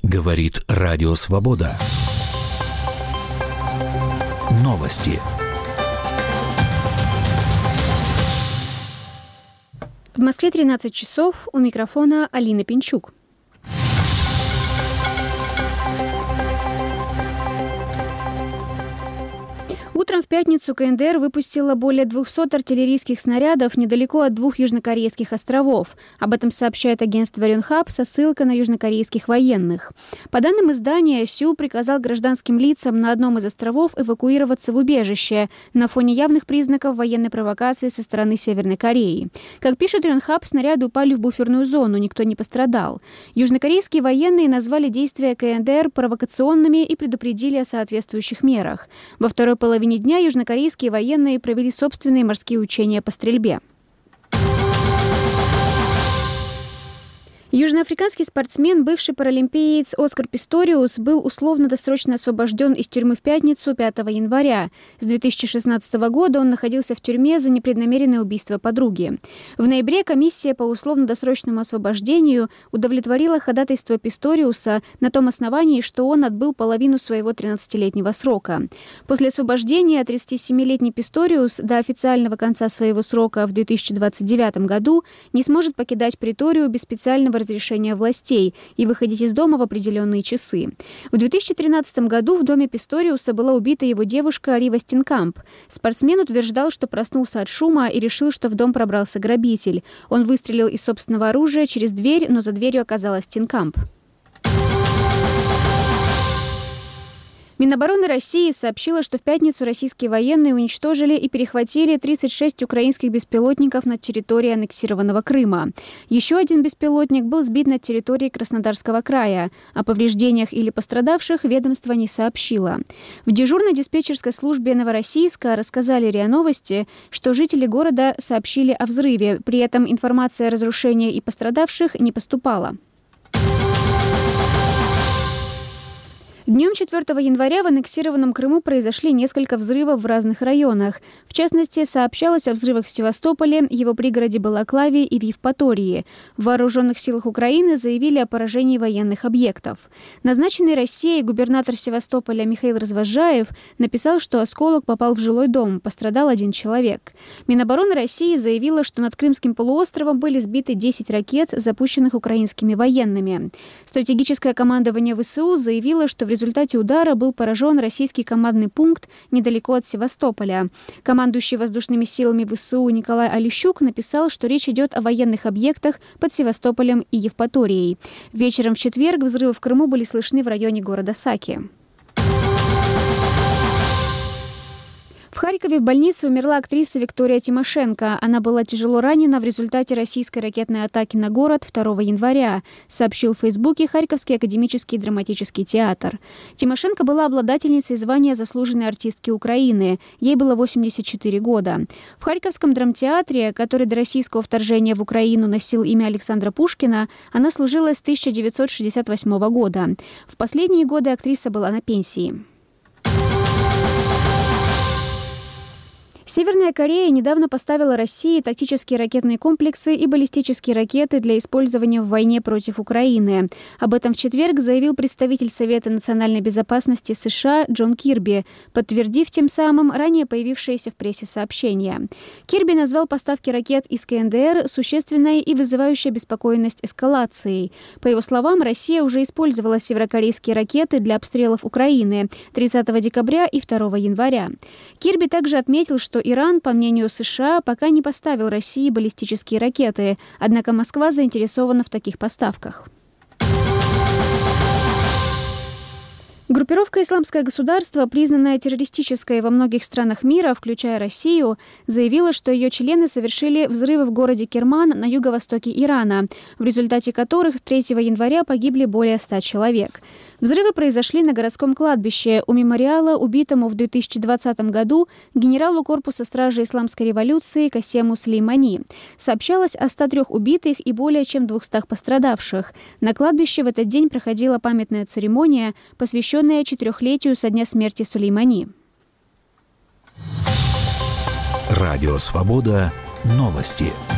Говорит Радио Свобода. Новости. В Москве 13 часов. У микрофона Алина Пинчук. Утром в пятницу КНДР выпустила более 200 артиллерийских снарядов недалеко от 2 южнокорейских островов. Об этом сообщает агентство Yonhap со ссылкой на южнокорейских военных. По данным издания, Сеул приказал гражданским лицам на одном из островов эвакуироваться в убежище на фоне явных признаков военной провокации со стороны Северной Кореи. Как пишет Yonhap, снаряды упали в буферную зону, никто не пострадал. Южнокорейские военные назвали действия КНДР провокационными и предупредили о соответствующих мерах. Во второй половине дня южнокорейские военные провели собственные морские учения по стрельбе. Южноафриканский спортсмен, бывший паралимпиец Оскар Писториус, был условно-досрочно освобожден из тюрьмы в пятницу 5 января. С 2016 года он находился в тюрьме за непреднамеренное убийство подруги. В ноябре комиссия по условно-досрочному освобождению удовлетворила ходатайство Писториуса на том основании, что он отбыл половину своего 13-летнего срока. После освобождения 37-летний Писториус до официального конца своего срока в 2029 году не сможет покидать Преторию без специального разрешения властей и выходить из дома в определенные часы. В 2013 году в доме Писториуса была убита его девушка Рива Стенкамп. Спортсмен утверждал, что проснулся от шума и решил, что в дом пробрался грабитель. Он выстрелил из собственного оружия через дверь, но за дверью оказалась Стенкамп. Минобороны России сообщила, что в пятницу российские военные уничтожили и перехватили 36 украинских беспилотников над территорией аннексированного Крыма. Еще один беспилотник был сбит над территорией Краснодарского края. О повреждениях или пострадавших ведомство не сообщило. В дежурной диспетчерской службе Новороссийска рассказали РИА Новости, что жители города сообщили о взрыве. При этом информация о разрушении и пострадавших не поступала. Днем 4 января в аннексированном Крыму произошли несколько взрывов в разных районах. В частности, сообщалось о взрывах в Севастополе, его пригороде Балаклаве и в Евпатории. В Вооруженных силах Украины заявили о поражении военных объектов. Назначенный Россией губернатор Севастополя Михаил Развозжаев написал, что осколок попал в жилой дом, пострадал один человек. Минобороны России заявила, что над Крымским полуостровом были сбиты 10 ракет, запущенных украинскими военными. Стратегическое командование ВСУ заявило, что в результате удара был поражен российский командный пункт недалеко от Севастополя. Командующий воздушными силами ВСУ Николай Олещук написал, что речь идет о военных объектах под Севастополем и Евпаторией. Вечером в четверг взрывы в Крыму были слышны в районе города Саки. В Харькове в больнице умерла актриса Виктория Тимошенко. Она была тяжело ранена в результате российской ракетной атаки на город 2 января, сообщил в Фейсбуке Харьковский академический драматический театр. Тимошенко была обладательницей звания заслуженной артистки Украины. Ей было 84 года. В Харьковском драмтеатре, который до российского вторжения в Украину носил имя Александра Пушкина, она служила с 1968 года. В последние годы актриса была на пенсии. Северная Корея недавно поставила России тактические ракетные комплексы и баллистические ракеты для использования в войне против Украины. Об этом в четверг заявил представитель Совета национальной безопасности США Джон Кирби, подтвердив тем самым ранее появившееся в прессе сообщение. Кирби назвал поставки ракет из КНДР существенной и вызывающей беспокойность эскалацией. По его словам, Россия уже использовала северокорейские ракеты для обстрелов Украины 30 декабря и 2 января. Кирби также отметил, что Иран, по мнению США, пока не поставил России баллистические ракеты, однако Москва заинтересована в таких поставках. Группировка «Исламское государство», признанная террористической во многих странах мира, включая Россию, заявила, что ее члены совершили взрывы в городе Керман на юго-востоке Ирана, в результате которых 3 января погибли более 100 человек. Взрывы произошли на городском кладбище у мемориала убитому в 2020 году генералу корпуса стражи исламской революции Касему Сулеймани. Сообщалось о 103 убитых и более чем 200 пострадавших. На кладбище в этот день проходила памятная церемония, посвященная 4-летию со дня смерти Сулеймани. Радио Свобода. Новости.